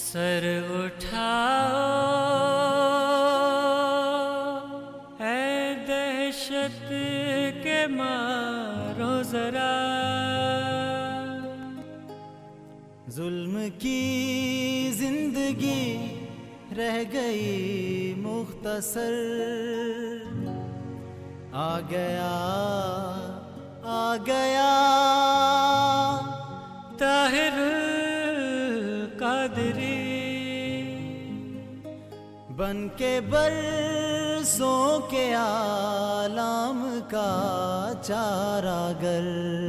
Sir उठाओ ऐ दहशत के मारो जरा, जुल्म की जिंदगी रह गई मुख्तसर, आ गया ताहिरुल कादरी, बन के बरसों के आलाम का चारागर।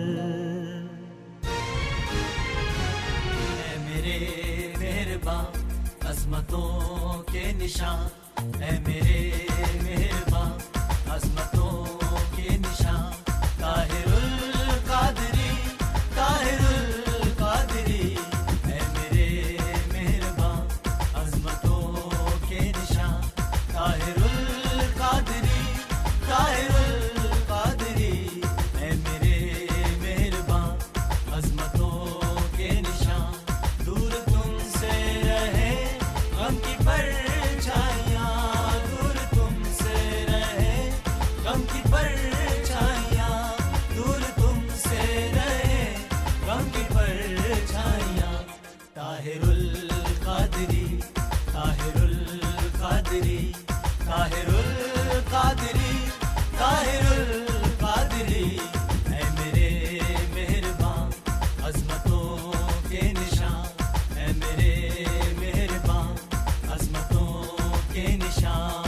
ऐ मेरे मेहरबां अज़मतों के निशान, ऐ मेरे मेहरबां अज़मतों के निशान, ताहिरुल कादरी ताहिरुल कादरी, ऐ मेरे मेहरबां अज़मतों के निशान, ताहिरुल कादरी ताहिरुल कादरी, ऐ मेरे मेहरबां अज़मतों के निशान। दूर तुमसे रहे गम की परछाइयाँ, दूर तुमसे रहे गम की परछाइयाँ, दूर तुमसे रहे गम की परछाइयाँ, ताहिरुल कादरी ताहिरुल कादरी ताहिरुल कादरी ताहिरुल कादरी, ऐ मेरे मेहरबां अज़मतों के निशान, ऐ मेरे मेहरबां अज़मतों के निशान।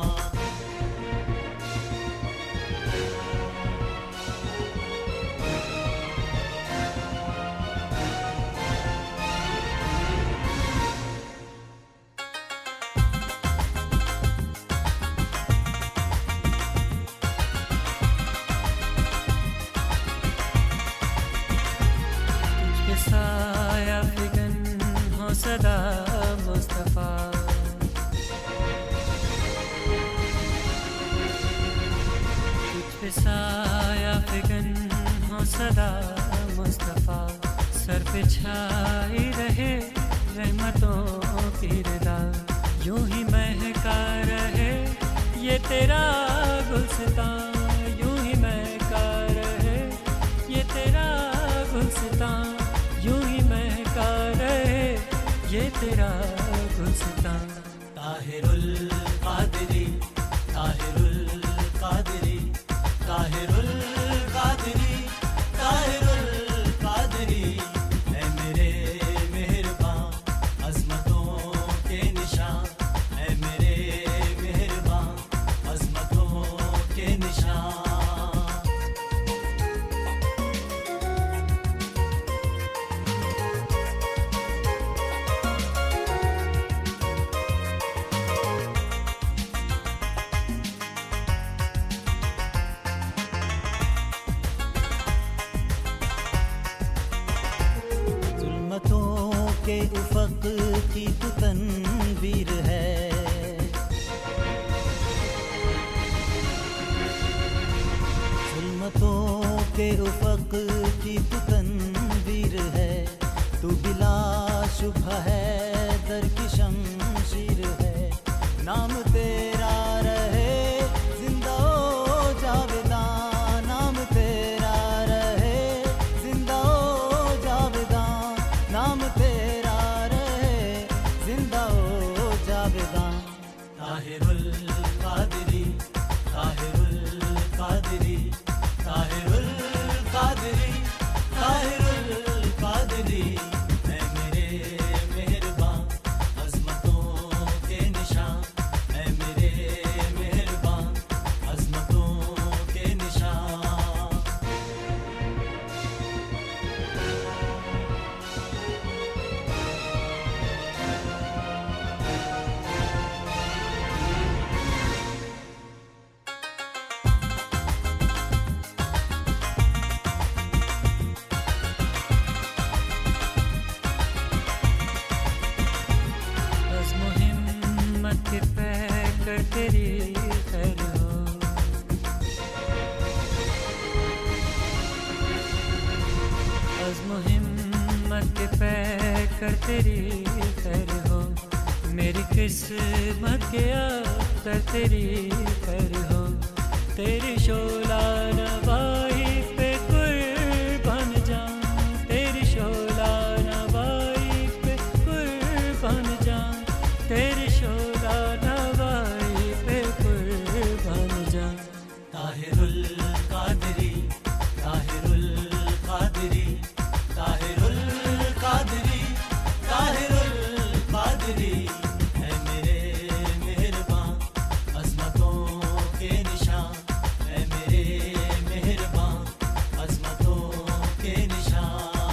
तुझ पे साया फिगन हो सदा मुस्तफा, तुझ पे साया फिगन हो सदा मुस्तफा, सर पे छाई रहे रहमतों की रिदा, यूं ही महका रहे ये तेरा गुलसितां, यूं ही महका रहे ये तेरा गुलसितां, यूं ही महका रहे ये तेरा गुलसितां। ताहिरुल कादरी ताहिरुल कादरी ताहिरुल कादरी ताहिरुल कादरी, ऐ मेरे मेहरबां अज़मतों के निशान, ऐ मेरे मेहरबां अज़मतों के निशान। जुल्मतों के उफक की तू तनवीर है, जुल्मतों के उफक की तू तनवीर है, तू बिला शुबह है दर की शमशीर है, नाम तेरा रहे जिंदा ओ जावेदा, नाम तेरा रहे जिंदा ओ जावेदा, नाम तेरा रहे जिंदा ओ जावेदा। ताहिरुल कादरी ताहिरुल कादरी ताहिरुल कादरी ताहिरुल कादरी, ऐ मेरे मेहरबां अज़मतों के निशान, ऐ मेरे मेहरबां अज़मतों के निशान। अज़्म हिम्मत के पैकर तेरी खैर हो, अज़्म हिम्मत के पैकर तेरी खैर हो, मेरी किस्मत के अख्तर तेरी खैर हो, तेरी शोला नवाई पे कुर्बान जाऊं, तेरी शोला नवाई पे कुर्बान जाऊं, तेरी शोला नवाई पे कुर्बान जाऊं। ताहिरुल कादरी, ताहिरुल कादरी, ताहिरुल कादरी, ताहिरुल कादरी है मेरे मेहरबान अज़मतों के निशान, है मेरे मेहरबान अज़मतों के निशान।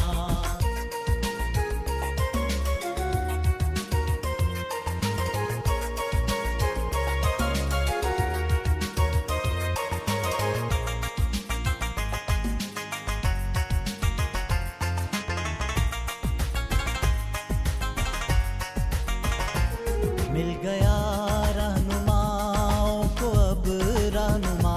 मिल गया रहनुमाओं को अब रहनुमा,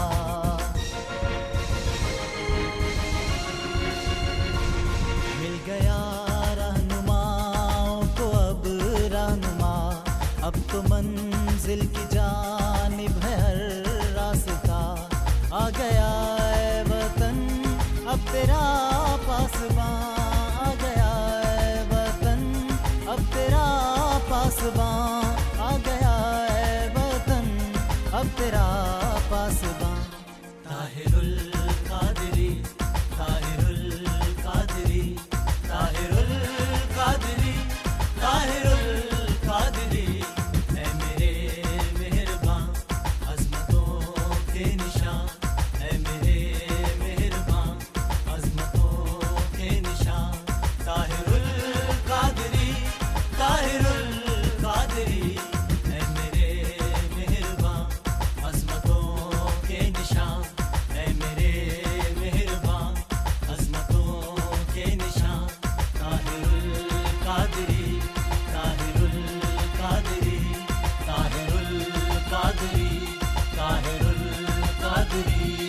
मिल गया रहनुमाओं को अब रहनुमा। अब तो मंजिल की जानिब है हर रास्ता, आ गया है वतन अब तेरा पासबां, आ गया है वतन अब तेरा पासबां, आ गया है वतन अब तेरा पासबां। ताहिरुल कादरी, ताहिरुल कादरी, ताहिरुल कादरी, ताहिरुल कादरी है मेरे मेहरबान अज़मतों के निशान, है मेरे मेहरबान अज़मतों के निशान। ताहिरुल कादरी, ताहिरुल कादरी है मेरे मेहरबान अज़मतों के निशान, है मेरे मेहरबान अज़मतों के निशान। ताहिरुल कादरी, ताहिरुल कादरी, ताहिरुल कादरी, ताहिरुल कादरी।